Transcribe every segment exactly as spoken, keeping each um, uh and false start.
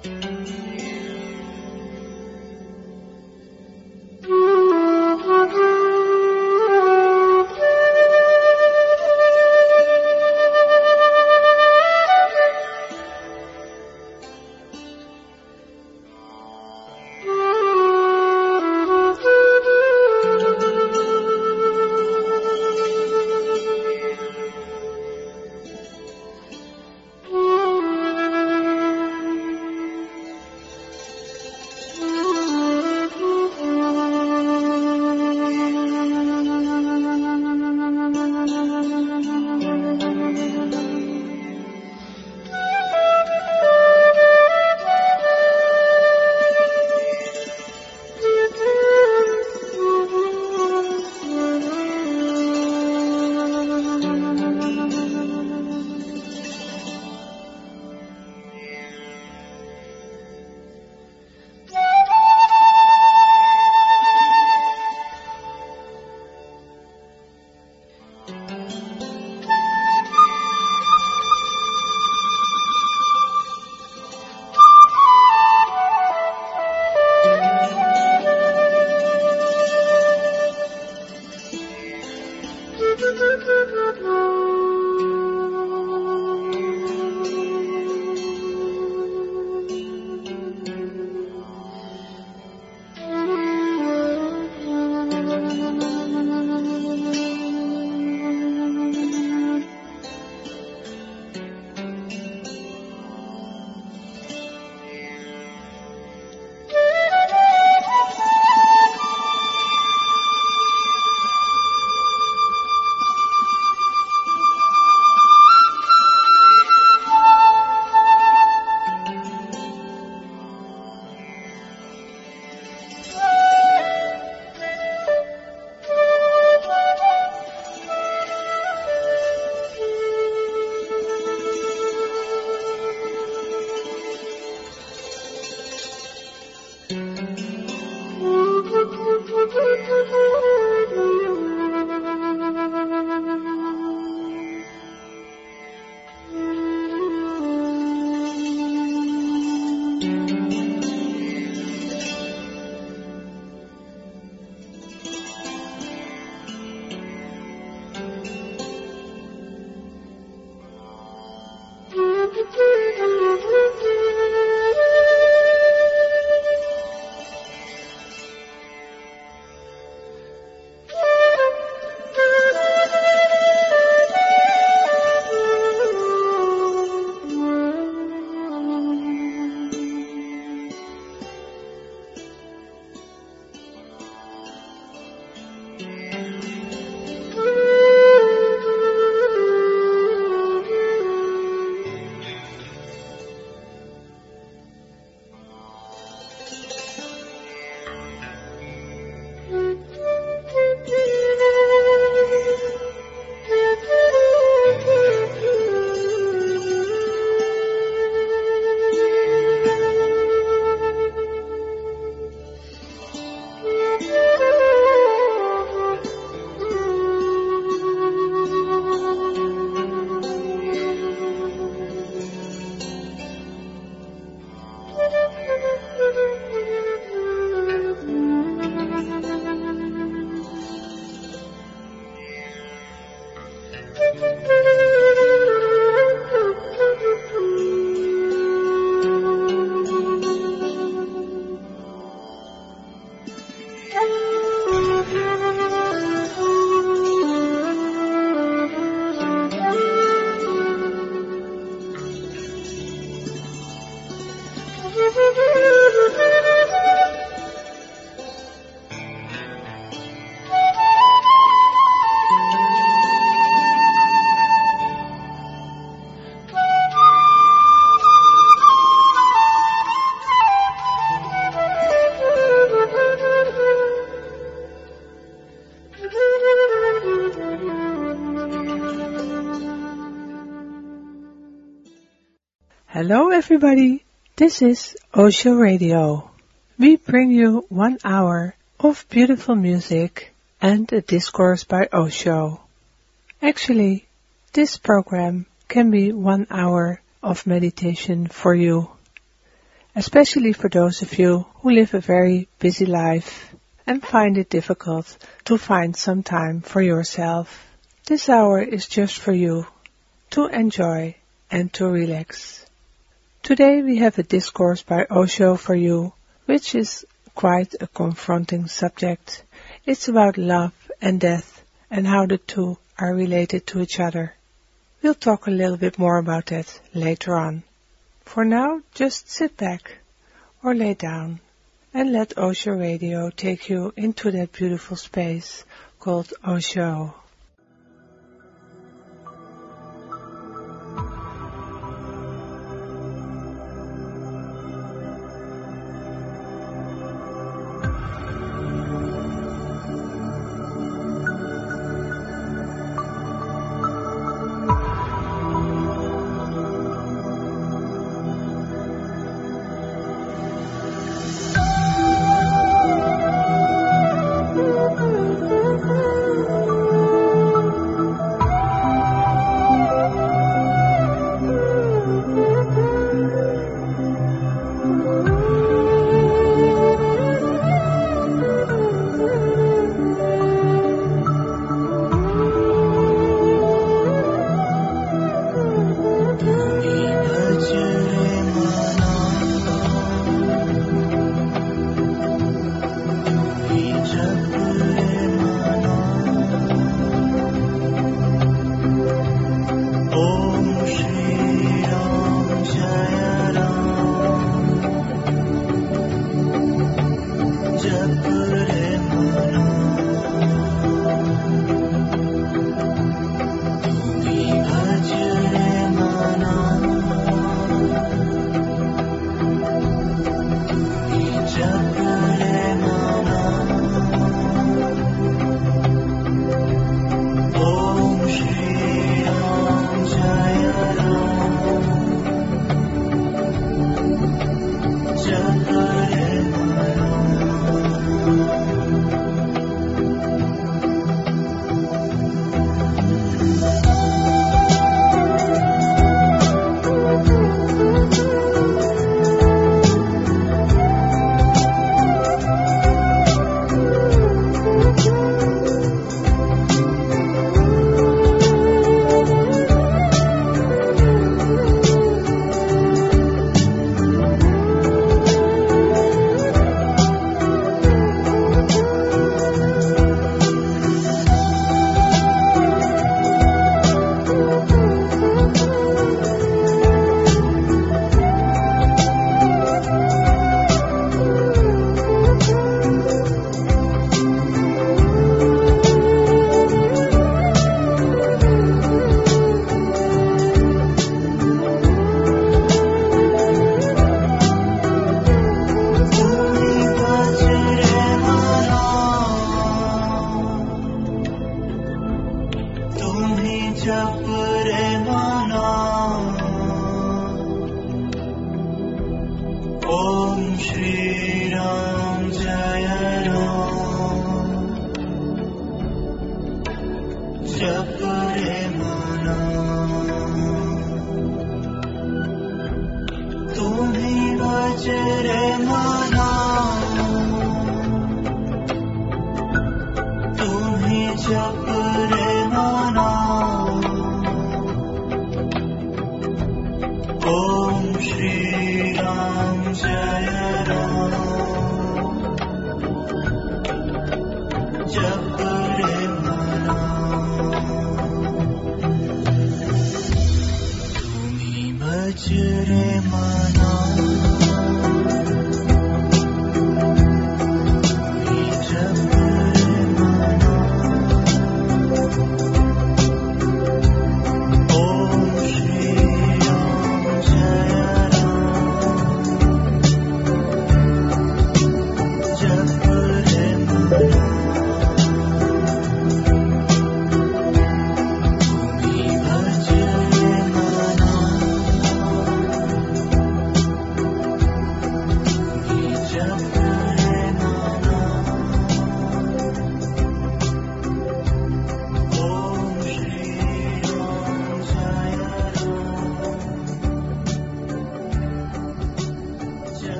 Hello everybody, this is Osho Radio. We bring you one hour of beautiful music and a discourse by Osho. Actually, this program can be one hour of meditation for you. especially for those of you who live a very busy life and find it difficult to find some time for yourself. This hour is just for you to enjoy and to relax. Today we have a discourse by Osho for you, which is quite a confronting subject. It's about love and death and how the two are related to each other. We'll talk a little bit more about that later on. For now, just sit back or lay down and let Osho Radio take you into that beautiful space called Osho.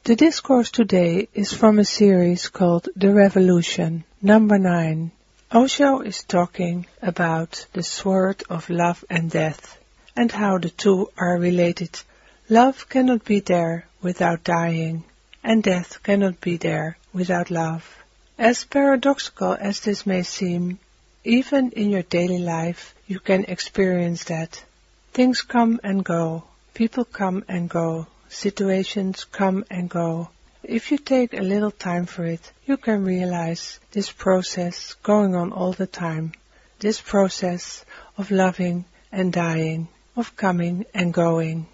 The discourse today is from a series called The Revolution, number nine. Osho is talking about the sword of love and death, and how the two are related. Love cannot be there without dying, and death cannot be there without love. As paradoxical as this may seem, even in your daily life you can experience that. Things come and go, people come and go, situations come and go. If you take a little time for it, you can realize this process going on all the time. This process of loving and dying, of coming and going.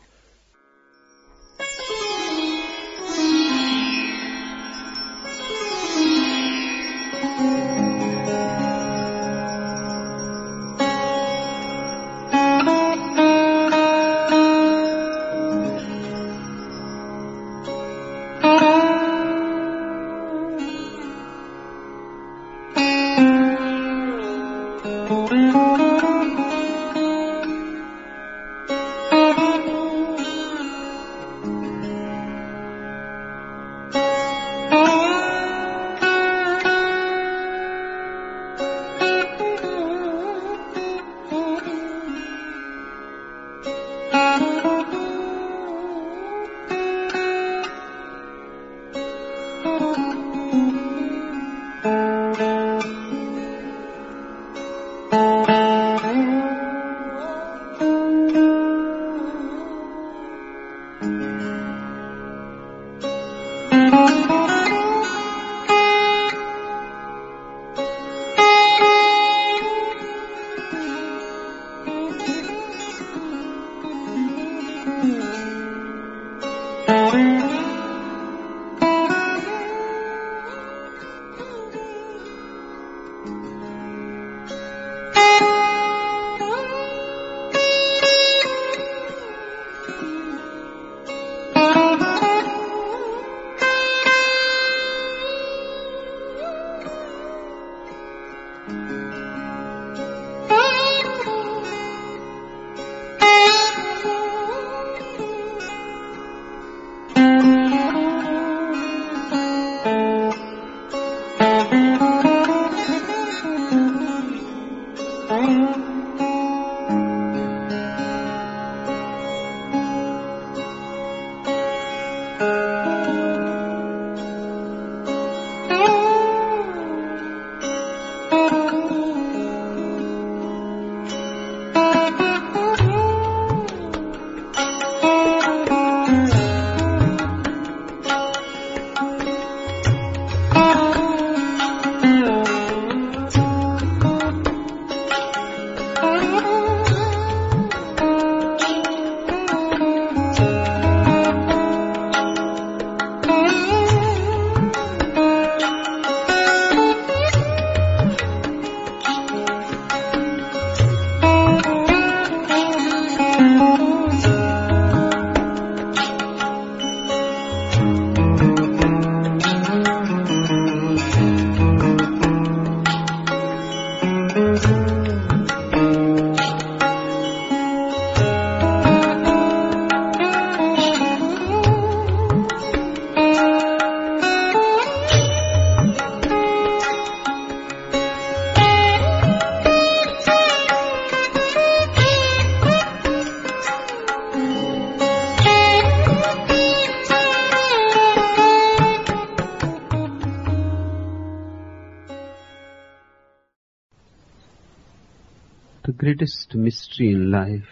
The greatest mystery in life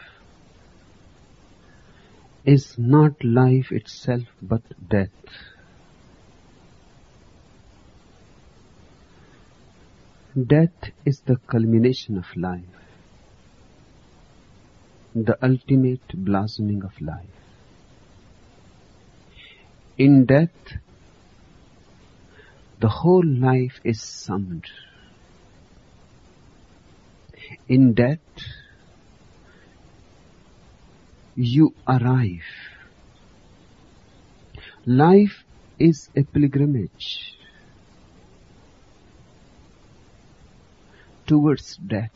is not life itself but death. Death is the culmination of life, the ultimate blossoming of life. In death, the whole life is summed. In death, you arrive. Life is a pilgrimage towards death.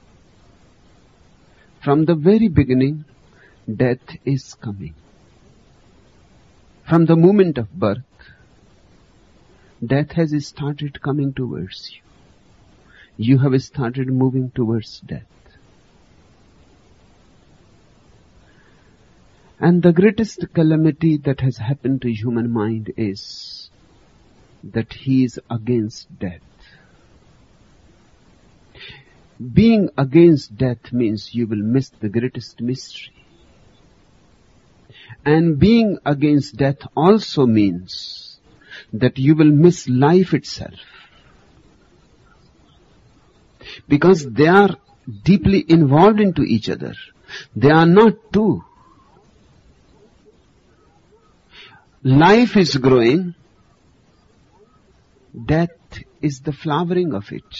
From the very beginning, death is coming. From the moment of birth, death has started coming towards you. You have started moving towards death. And the greatest calamity that has happened to human mind is that he is against death. Being against death means you will miss the greatest mystery. And being against death also means that you will miss life itself. Because they are deeply involved into each other. They are not two. Life is growing. Death is the flowering of it.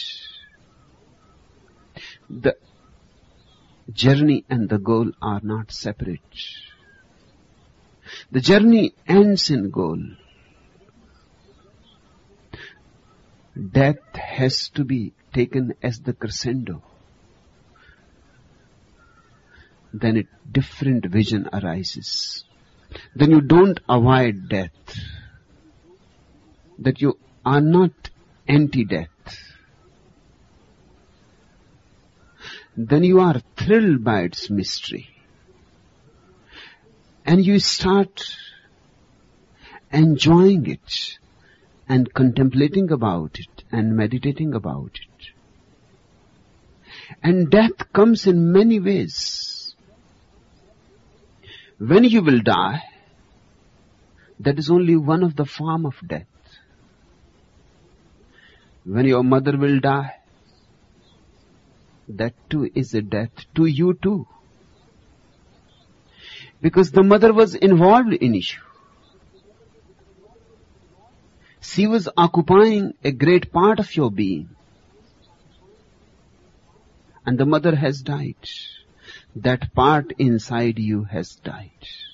The journey and the goal are not separate. The journey ends in goal. Death has to be taken as the crescendo. Then a different vision arises. Then you don't avoid death. That you are not anti-death. Then you are thrilled by its mystery. And you start enjoying it and contemplating about it and meditating about it. And death comes in many ways. When you will die, that is only one of the form of death. When your mother will die, that too is a death to you too. Because the mother was involved in issue. She was occupying a great part of your being. And the mother has died. That part inside you has died.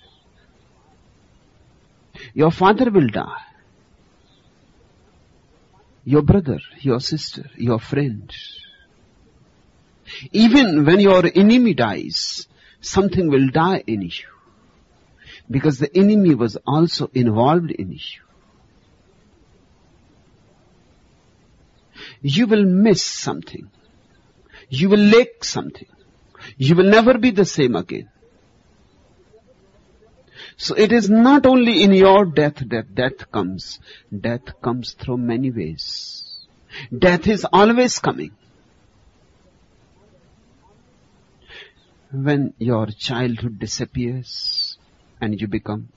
Your father will die. Your brother, your sister, your friend. Even when your enemy dies, something will die in you. Because the enemy was also involved in you. You will miss something. You will lack something. You will never be the same again. So it is not only in your death that death comes. Death comes through many ways. Death is always coming. When your childhood disappears and you become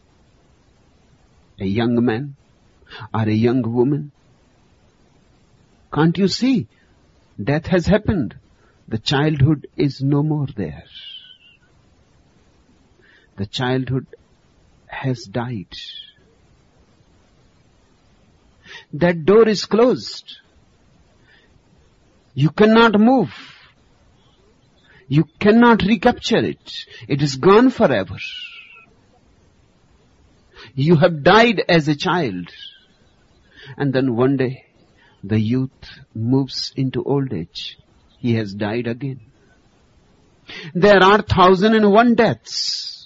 a young man or a young woman, can't you see? Death has happened. The childhood is no more there. The childhood has died. That door is closed. You cannot move. You cannot recapture it. It is gone forever. You have died as a child. And then one day, the youth moves into old age. He has died again. There are thousand and one deaths.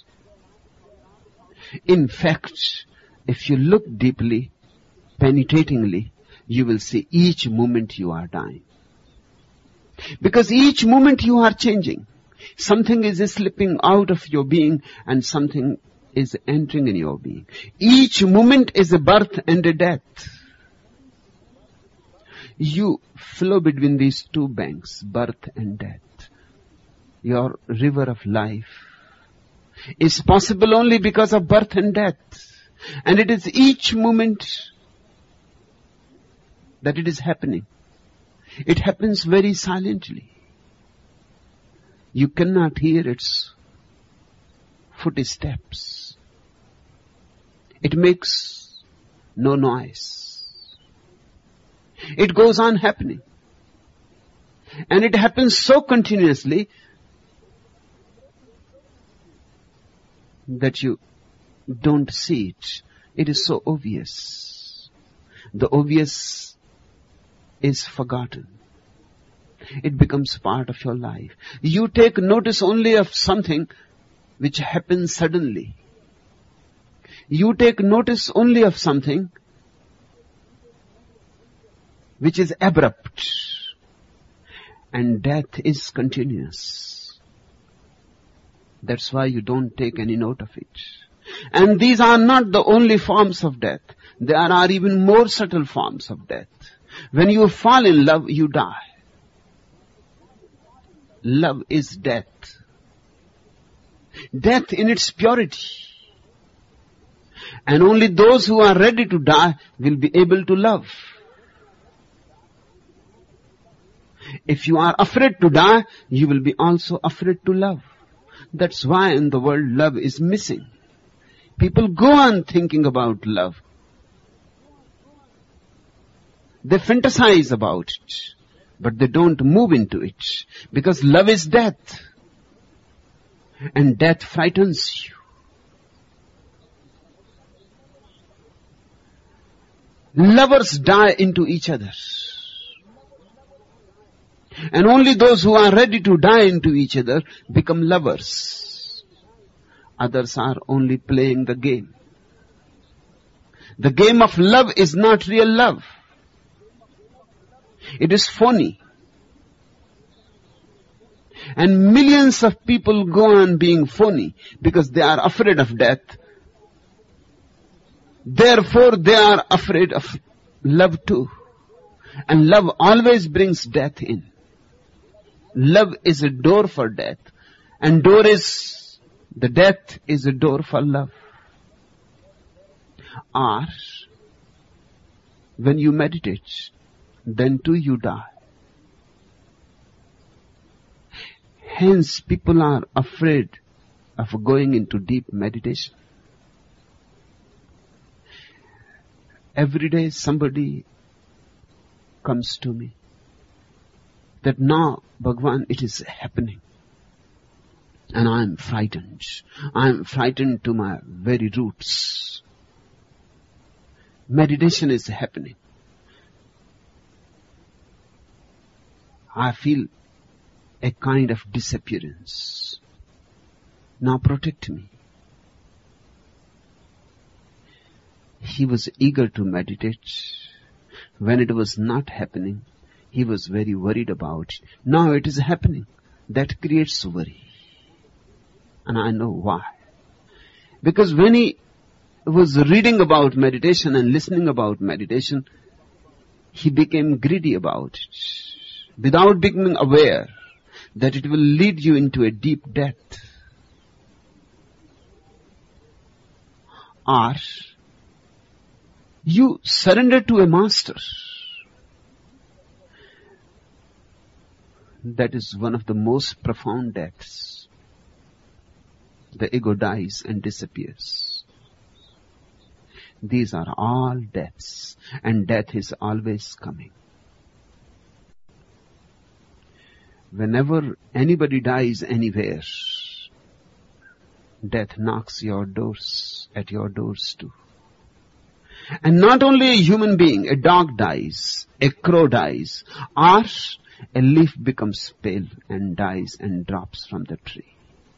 In fact, if you look deeply, penetratingly, you will see each moment you are dying. Because each moment you are changing. Something is slipping out of your being and something is entering in your being. Each moment is a birth and a death. You flow between these two banks, birth and death. Your river of life is possible only because of birth and death. And it is each moment that it is happening. It happens very silently. You cannot hear its footsteps. It makes no noise. It goes on happening. And it happens so continuously that you don't see it. It is so obvious. The obvious is forgotten. It becomes part of your life. You take notice only of something which happens suddenly. You take notice only of something which is abrupt, and death is continuous. That's why you don't take any note of it. And these are not the only forms of death. There are even more subtle forms of death. When you fall in love, you die. Love is death. Death in its purity. And only those who are ready to die will be able to love. If you are afraid to die, you will be also afraid to love. That's why in the world love is missing. People go on thinking about love. They fantasize about it, but they don't move into it, because love is death. And death frightens you. Lovers die into each other. And only those who are ready to die into each other become lovers. Others are only playing the game. The game of love is not real love. It is phony. And millions of people go on being phony because they are afraid of death. Therefore, they are afraid of love too. And love always brings death in. Love is a door for death. And door is, the death is a door for love. Or, when you meditate, then too you die. Hence, people are afraid of going into deep meditation. Every day somebody comes to me that now, Bhagwan, it is happening. And I am frightened. I am frightened to my very roots. Meditation is happening. I feel a kind of disappearance. Now protect me. He was eager to meditate. When it was not happening, he was very worried about it. Now it is happening. That creates worry. And I know why. Because when he was reading about meditation and listening about meditation, he became greedy about it, without becoming aware that it will lead you into a deep death. Or you surrender to a master. That is one of the most profound deaths. The ego dies and disappears. These are all deaths, and death is always coming. Whenever anybody dies anywhere, death knocks your doors, at your doors too. And not only a human being, a dog dies, a crow dies, or a leaf becomes pale and dies and drops from the tree.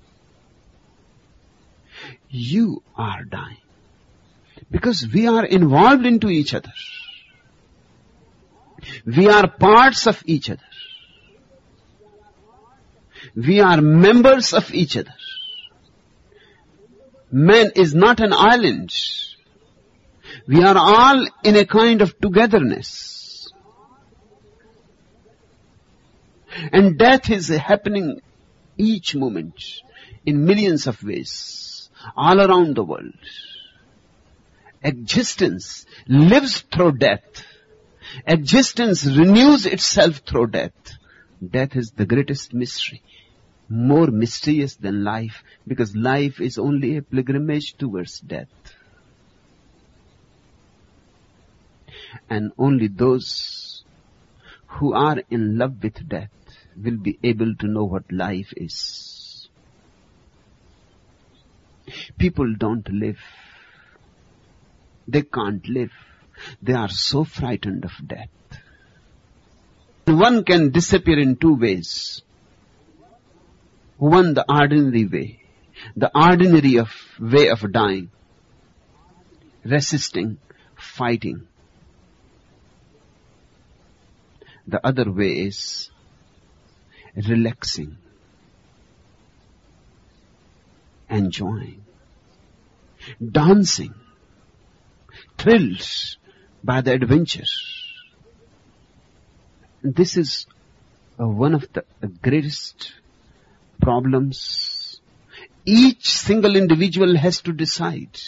You are dying because we are involved into each other. We are parts of each other. We are members of each other. Man is not an island. We are all in a kind of togetherness. And death is happening each moment in millions of ways all around the world. Existence lives through death. Existence renews itself through death. Death is the greatest mystery, more mysterious than life, because life is only a pilgrimage towards death. And only those who are in love with death will be able to know what life is. People don't live. They can't live. They are so frightened of death. One can disappear in two ways. One, the ordinary way. The ordinary of way of dying. resisting, fighting. The other way is relaxing, enjoying, dancing, thrilled by the adventure. This is uh, one of the greatest problems. Each single individual has to decide.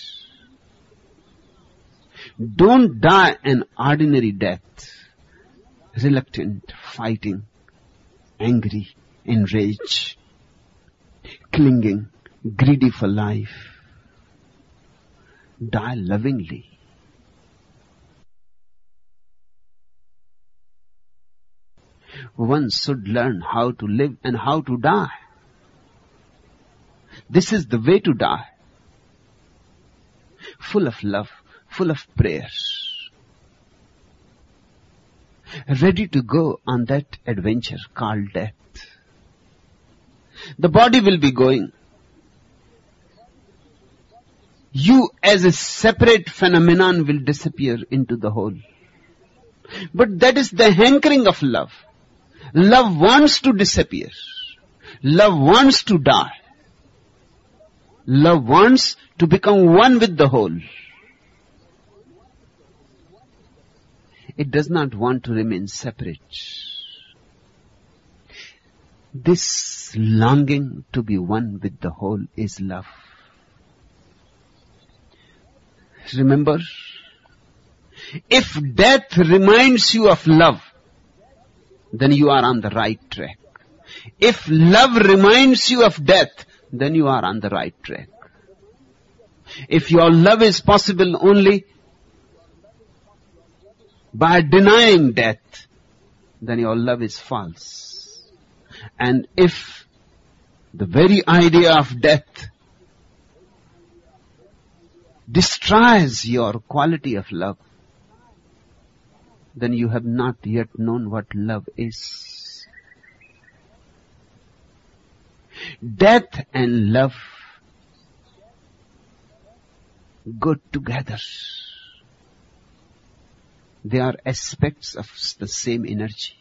Don't die an ordinary death, reluctant, fighting, angry, enraged, clinging, greedy for life. Die lovingly. One should learn how to live and how to die. This is the way to die. Full of love, full of prayers. Ready to go on that adventure called death. The body will be going. You as a separate phenomenon will disappear into the whole. But that is the hankering of love. Love wants to disappear. Love wants to die. Love wants to become one with the whole. It does not want to remain separate. This longing to be one with the whole is love. Remember, if death reminds you of love, then you are on the right track. If love reminds you of death, then you are on the right track. If your love is possible only by denying death, then your love is false. And if the very idea of death destroys your quality of love, then you have not yet known what love is. Death and love go together. They are aspects of the same energy.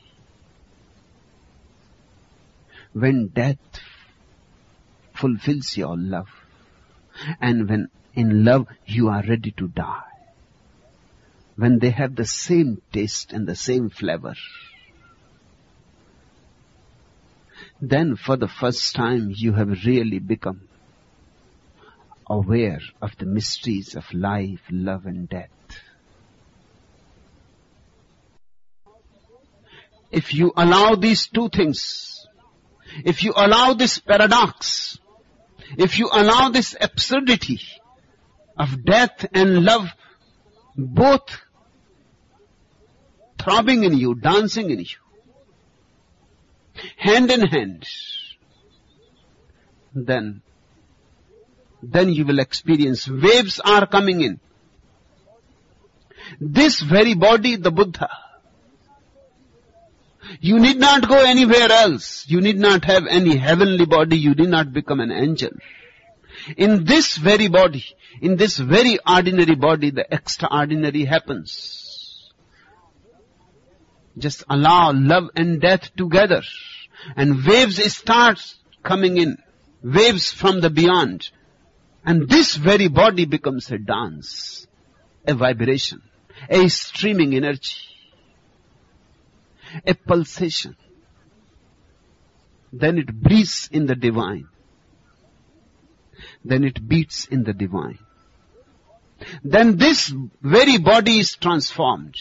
When death fulfills your love, and when in love you are ready to die, when they have the same taste and the same flavor, then for the first time you have really become aware of the mysteries of life, love and death. If you allow these two things, if you allow this paradox, if you allow this absurdity of death and love both throbbing in you, dancing in you, hand in hand, then, then you will experience waves are coming in. This very body, the Buddha, you need not go anywhere else. You need not have any heavenly body. You need not become an angel. In this very body, in this very ordinary body, the extraordinary happens. Just allow love and death together, and waves start coming in, waves from the beyond, and this very body becomes a dance, a vibration, a streaming energy, a pulsation. Then it breathes in the divine. Then it beats in the divine. Then this very body is transformed.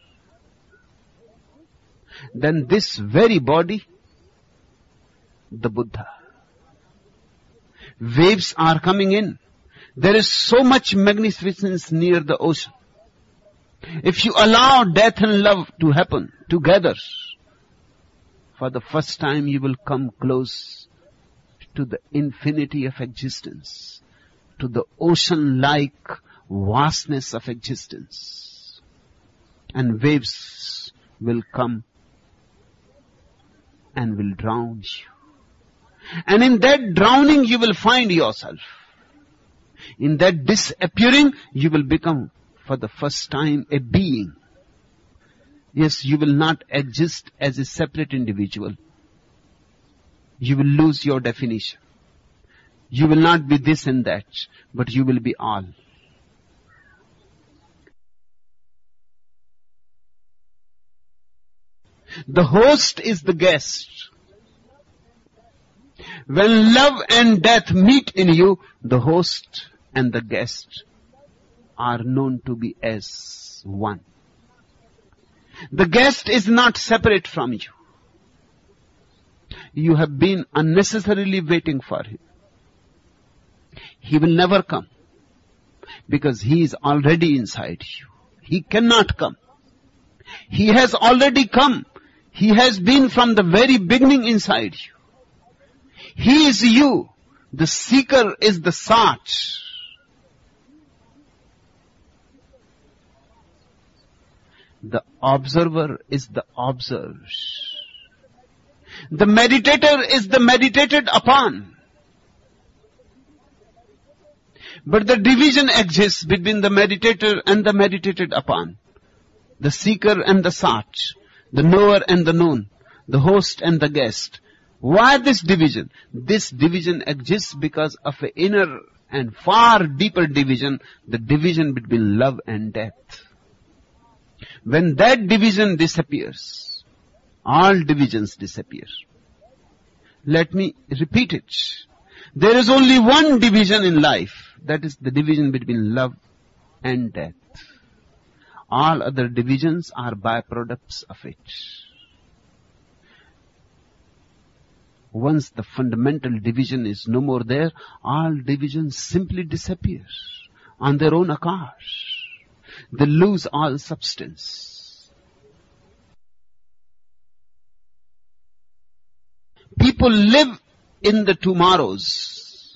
Then this very body, the Buddha. Waves are coming in. There is so much magnificence near the ocean. If you allow death and love to happen together, for the first time you will come close to the infinity of existence, to the ocean-like vastness of existence. And waves will come and will drown you. And in that drowning you will find yourself. In that disappearing, you will become, for the first time, a being. Yes, you will not exist as a separate individual. You will lose your definition. You will not be this and that, but you will be all. The host is the guest. When love and death meet in you, the host and the guest are known to be as one. The guest is not separate from you. You have been unnecessarily waiting for him. He will never come because he is already inside you. He cannot come. He has already come. He has been from the very beginning inside you. He is you. The seeker is the sought. The observer is the observed. The meditator is the meditated upon. But the division exists between the meditator and the meditated upon. The seeker and the sought. The knower and the known. The host and the guest. Why this division? This division exists because of an inner and far deeper division, the division between love and death. When that division disappears, all divisions disappear. Let me repeat it. There is only one division in life. That is the division between love and death. All other divisions are byproducts of it. Once the fundamental division is no more there, all divisions simply disappear on their own account. They lose all substance. People live in the tomorrows.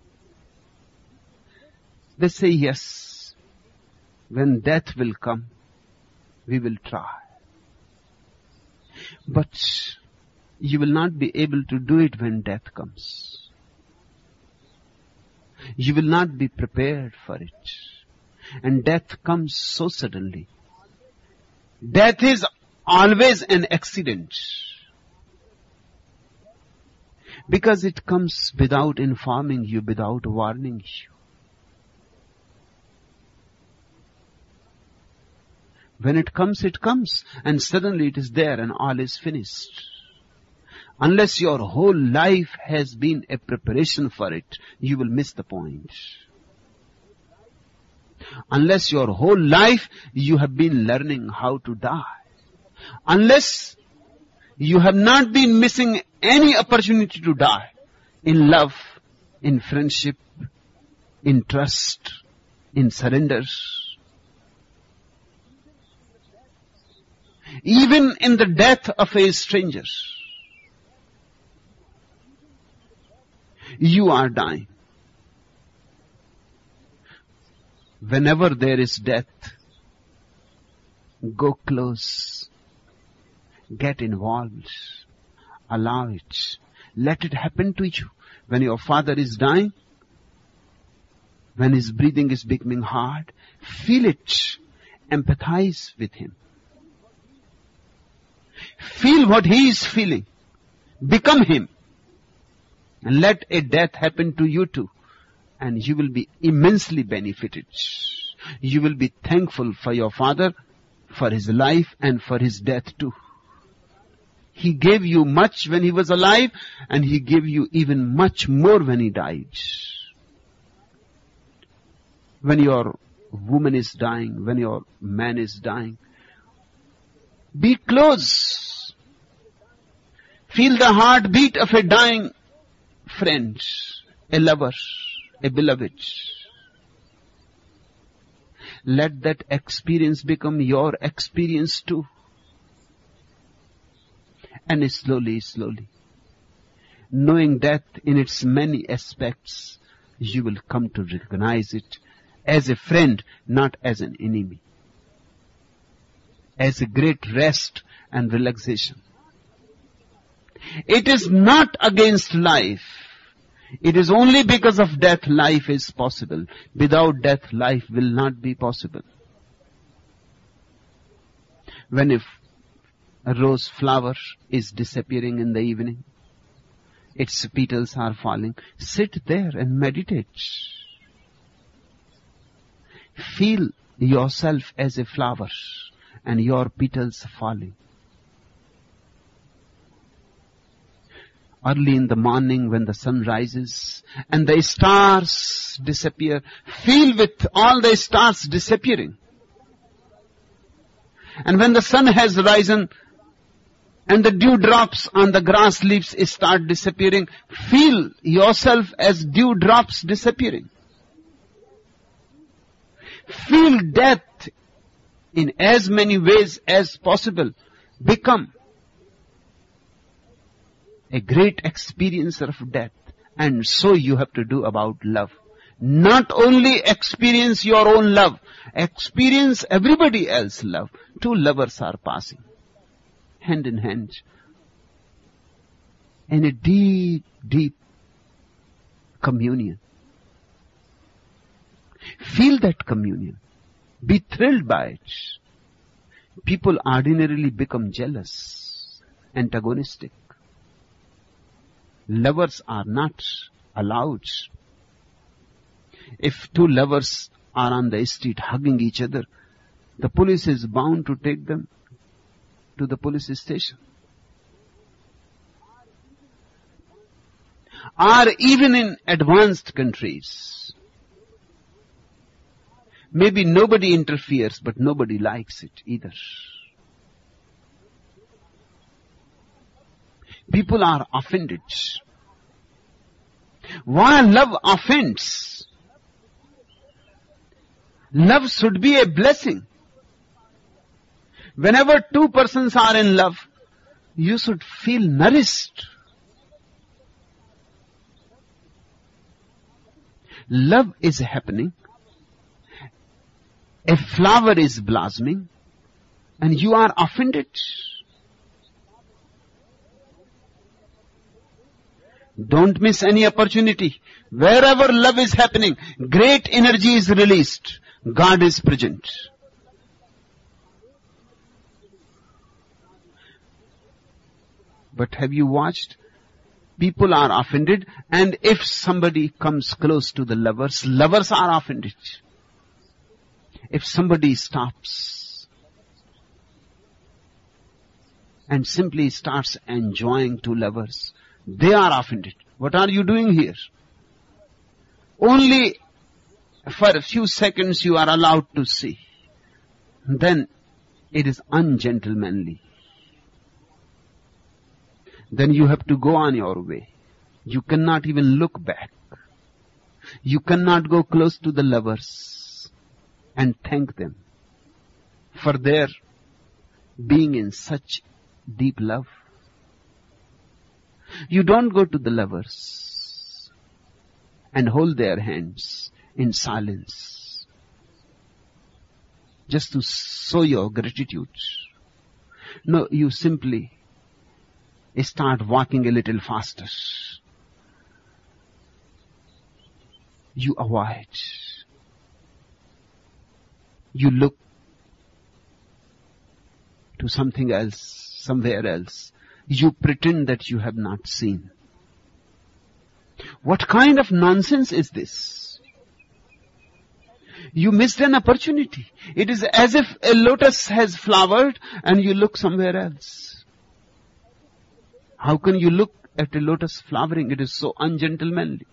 They say, yes, when death will come, we will try. But you will not be able to do it when death comes. You will not be prepared for it. And death comes so suddenly. Death is always an accident. Because it comes without informing you, without warning you. When it comes, it comes, and suddenly it is there and all is finished. Unless your whole life has been a preparation for it, you will miss the point. Unless your whole life you have been learning how to die. Unless you have not been missing any opportunity to die in love, in friendship, in trust, in surrender. Even in the death of a stranger, you are dying. Whenever there is death, go close, get involved, allow it, let it happen to you. When your father is dying, when his breathing is becoming hard, feel it, empathize with him. Feel what he is feeling, become him, and let a death happen to you too. And you will be immensely benefited. You will be thankful for your father, for his life and for his death too. He gave you much when he was alive, and he gave you even much more when he died. When your woman is dying, when your man is dying, be close. Feel the heartbeat of a dying friend, a lover, a beloved. Let that experience become your experience too. And slowly, slowly, knowing death in its many aspects, you will come to recognize it as a friend, not as an enemy. As a great rest and relaxation. It is not against life. It is only because of death life is possible. Without death life will not be possible. When if a rose flower is disappearing in the evening, its petals are falling, sit there and meditate. Feel yourself as a flower and your petals falling. Early in the morning when the sun rises and the stars disappear, feel with all the stars disappearing. And when the sun has risen and the dewdrops on the grass leaves start disappearing, feel yourself as dewdrops disappearing. Feel death in as many ways as possible. Become a great experiencer of death. And so you have to do about love. Not only experience your own love, experience everybody else's love. Two lovers are passing, hand in hand, in a deep, deep communion. Feel that communion. Be thrilled by it. People ordinarily become jealous, antagonistic. Lovers are not allowed. If two lovers are on the street hugging each other, the police is bound to take them to the police station. Or even in advanced countries, maybe nobody interferes, but nobody likes it either. People are offended. Why love offends? Love should be a blessing. Whenever two persons are in love, you should feel nourished. Love is happening. A flower is blossoming, and you are offended. Don't miss any opportunity. Wherever love is happening, great energy is released. God is present. But have you watched? People are offended, and if somebody comes close to the lovers, lovers are offended. If somebody stops and simply starts enjoying two lovers, they are offended. What are you doing here? Only for a few seconds you are allowed to see. Then it is ungentlemanly. Then you have to go on your way. You cannot even look back. You cannot go close to the lovers and thank them for their being in such deep love. You don't go to the lovers and hold their hands in silence just to show your gratitude. No, you simply start walking a little faster. You avoid. You look to something else, somewhere else. You pretend that you have not seen. What kind of nonsense is this? You missed an opportunity. It is as if a lotus has flowered and you look somewhere else. How can you look at a lotus flowering? It is so ungentlemanly.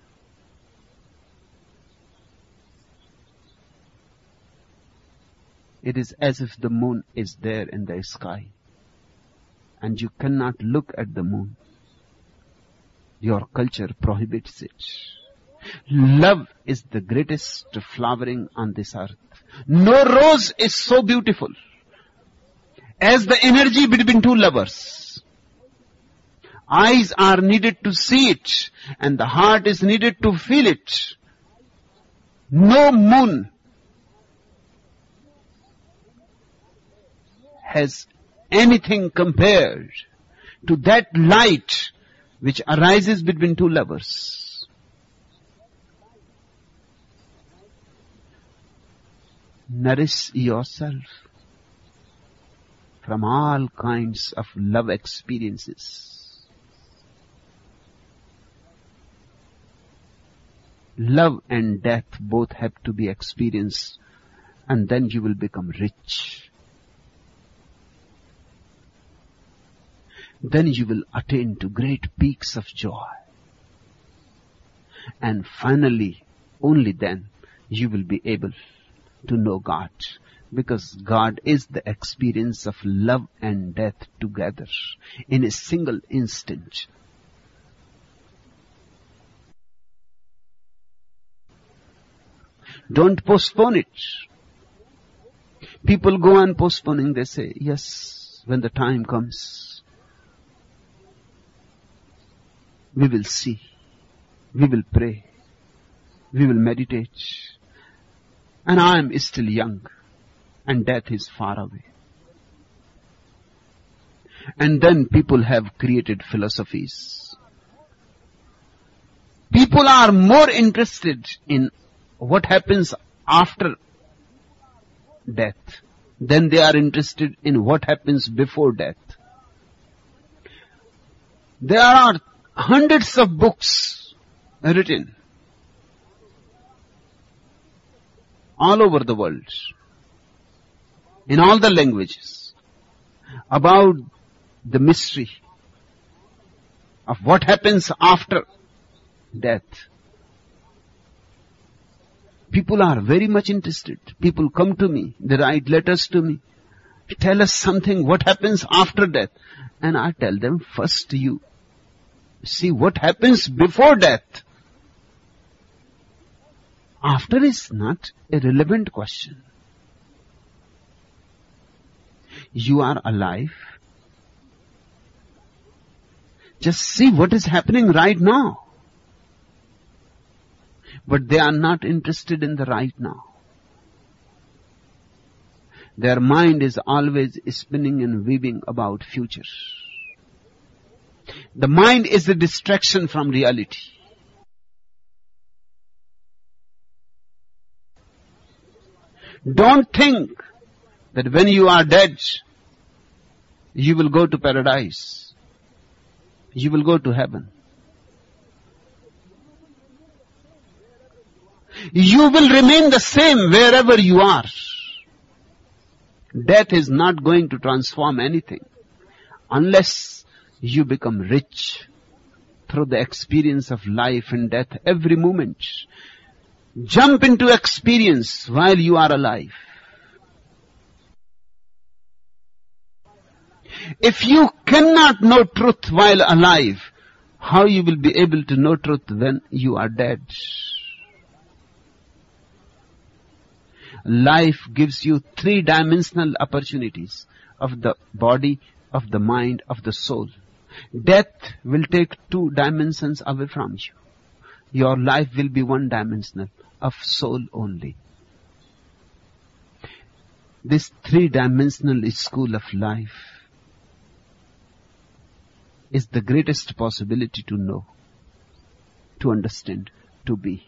It is as if the moon is there in the sky and you cannot look at the moon. Your culture prohibits it. Love is the greatest flowering on this earth. No rose is so beautiful as the energy between two lovers. Eyes are needed to see it, and the heart is needed to feel it. No moon has anything compared to that light which arises between two lovers. Nourish yourself from all kinds of love experiences. Love and death both have to be experienced, and then you will become rich. Then you will attain to great peaks of joy. And finally, only then, you will be able to know God. Because God is the experience of love and death together in a single instant. Don't postpone it. People go on postponing. They say, yes, when the time comes, we will see. We will pray. We will meditate. And I am still young. And death is far away. And then people have created philosophies. People are more interested in what happens after death than they are interested in what happens before death. There are hundreds of books written all over the world, in all the languages, about the mystery of what happens after death. People are very much interested. People come to me, they write letters to me, tell us something, what happens after death. And I tell them, first you see what happens before death. After is not a relevant question. You are alive. Just see what is happening right now. But they are not interested in the right now. Their mind is always spinning and weaving about future. The mind is a distraction from reality. Don't think that when you are dead, you will go to paradise. You will go to heaven. You will remain the same wherever you are. Death is not going to transform anything unless you become rich through the experience of life and death every moment. Jump into experience while you are alive. If you cannot know truth while alive, how you will be able to know truth when you are dead? Life gives you three-dimensional opportunities of the body, of the mind, of the soul. Death will take two dimensions away from you. Your life will be one-dimensional, of soul only. This three-dimensional school of life is the greatest possibility to know, to understand, to be.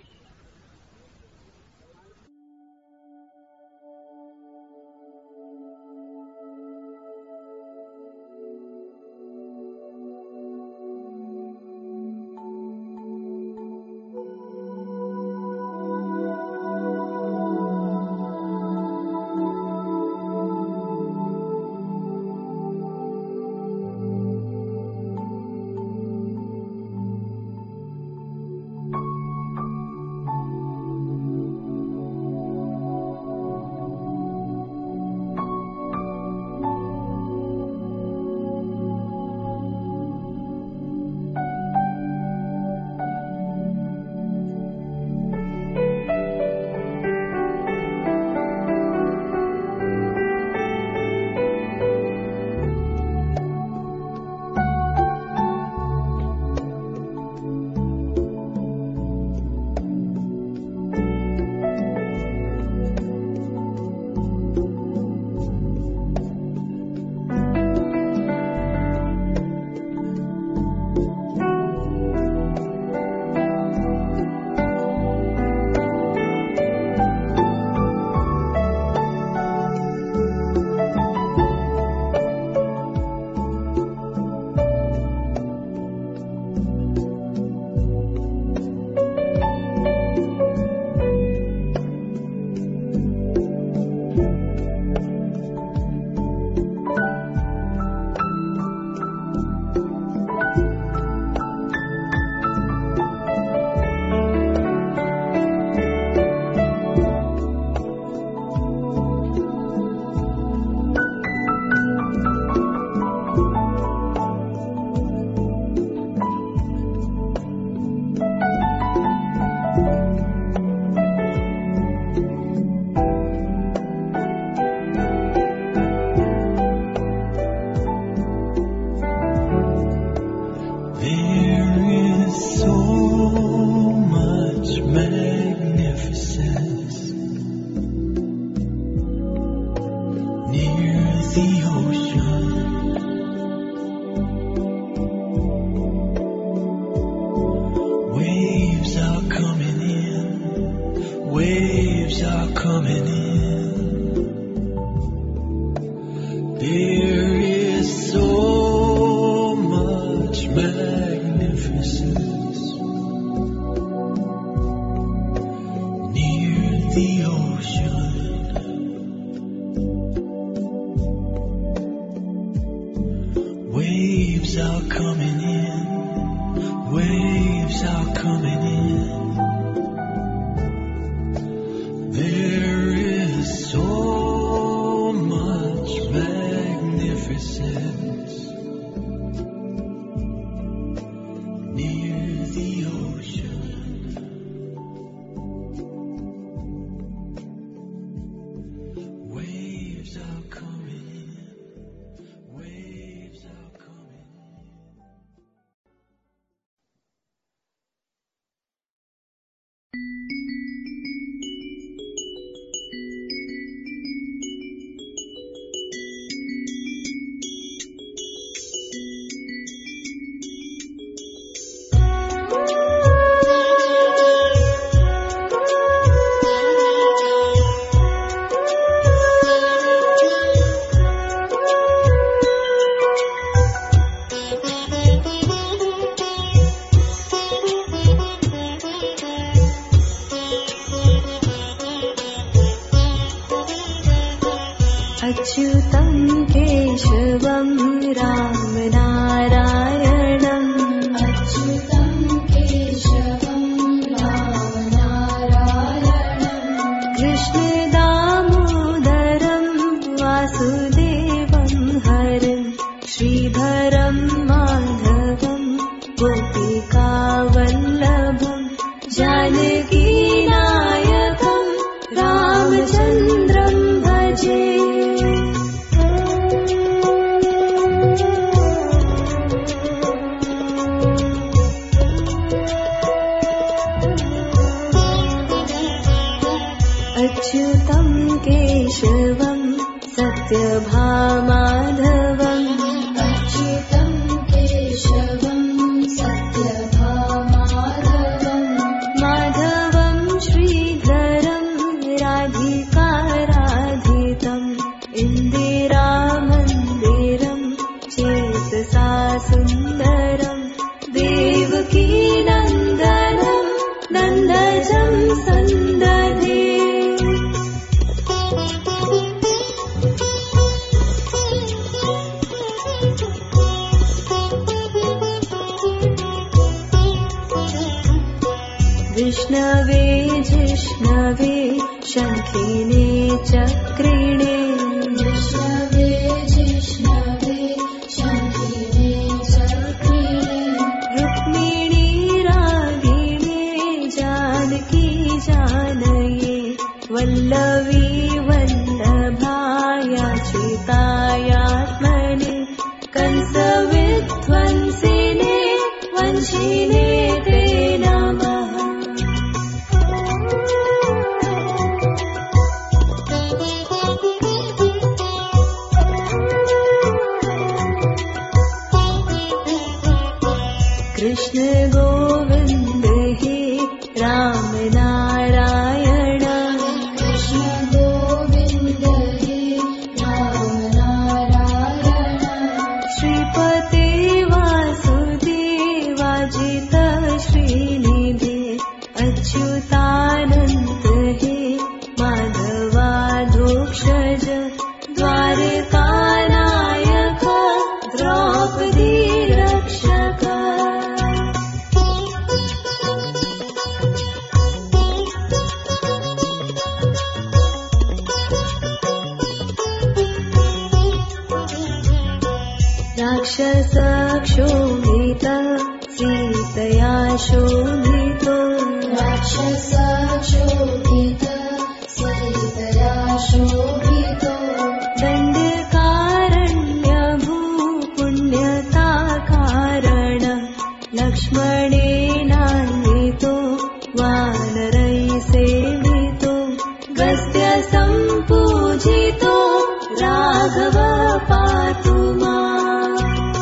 Raghav पातु माम्।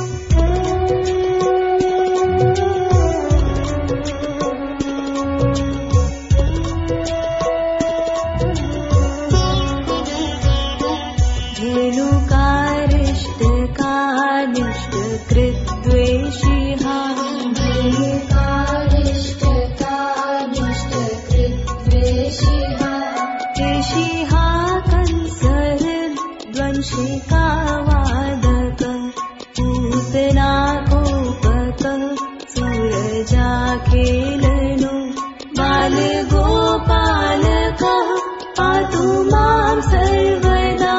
धेनुकारिष्टकानिष्टकृद्वेषिहा केशिहा कंसहृद्वंशिकावादक पूतनाकोपक सूरजाखेलनो बालगोपालकः पातु मां सर्वदा।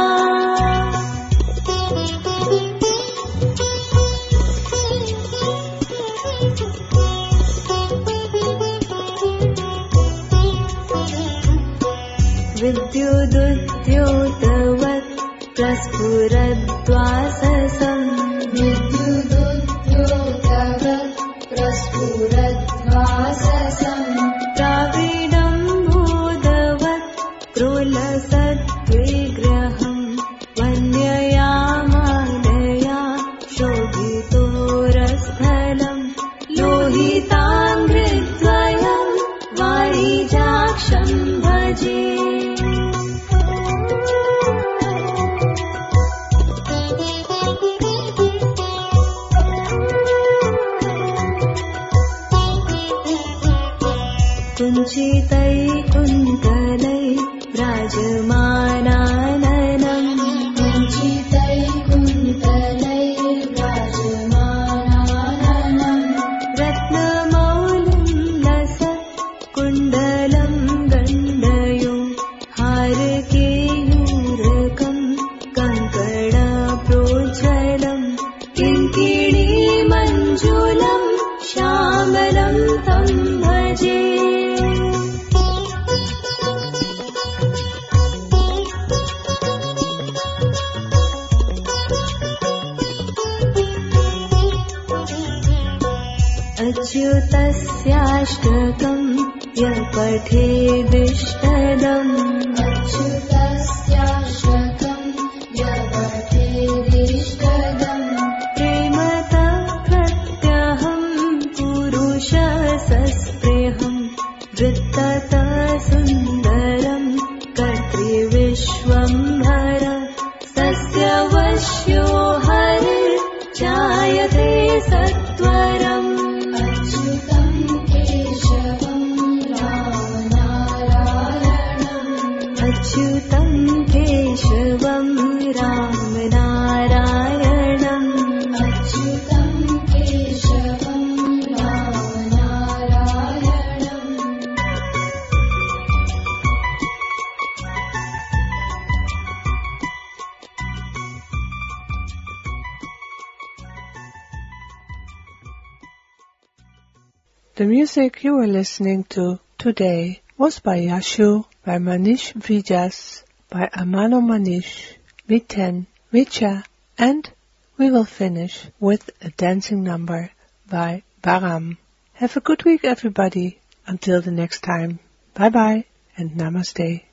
विद्युदुद्योतवत् प्रस्फुरद्वाससम् विद्युदुद्योतवत् प्रस्फुरद्वाससम् द्राविडम् भूतवत् क्रोलसद्विग्रहम् वन्ययामालया शोभितोरस्थलम् लोहिताङ्घ्रिद्वयम् वारिजाक्षम् भजे। कुञ्चितैकुन्तलै व्राजमानाननम् कुञ्चितैकुन्तलै व्राजमानाननम् रत्नमौलिं लसत् कुण्डलं गण्डयो हारकेयूरकम् कङ्कणप्रोज्ज्वलम् किङ्किणीमञ्जुलं श्यामलं तं भजे। अच्युतस्याष्टकम् यः पठेदिष्टदम् अच्युतस्याष्टकम् यः पठेदिष्टदम् प्रेमतः प्रत्यहं पुरुषसस्पृहं वृत्ततः सुन्दरं कर्तृविश्वम्भर सस्यवश्यो हरिर्जायते सत्वरम्। अच्युतं केशवं रामनारायणम् अच्युतं केशवं रामनारायणम्। The music you were listening to today was by Yashu, by Manish Vijas, by Amano Manish, Miten, Richa, and we will finish with a dancing number by Baram. Have a good week, everybody. Until the next time. Bye bye and namaste.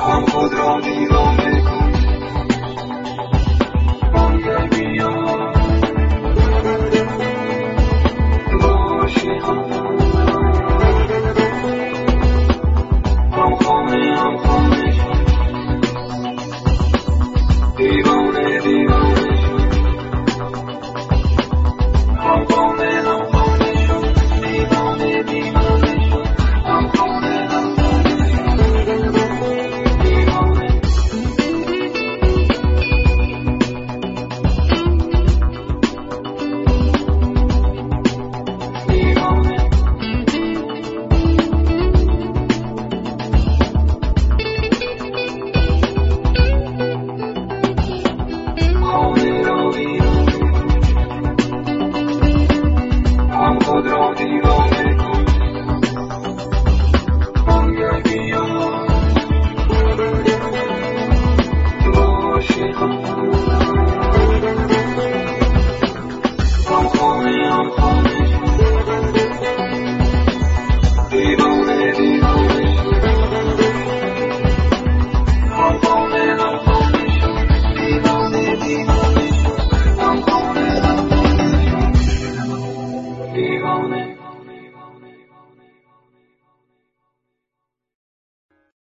campo de hormigones.